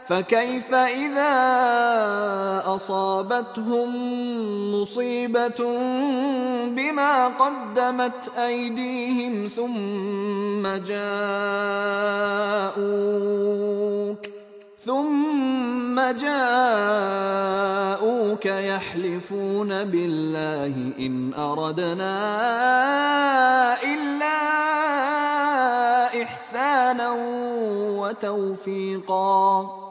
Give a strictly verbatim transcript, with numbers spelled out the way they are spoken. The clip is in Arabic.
فكيف إذا أصابتهم مصيبة بما قدمت أيديهم ثم جاءوك ثم جاءوك يحلفون بالله إن أردنا إلا إحسانا وتوفيقا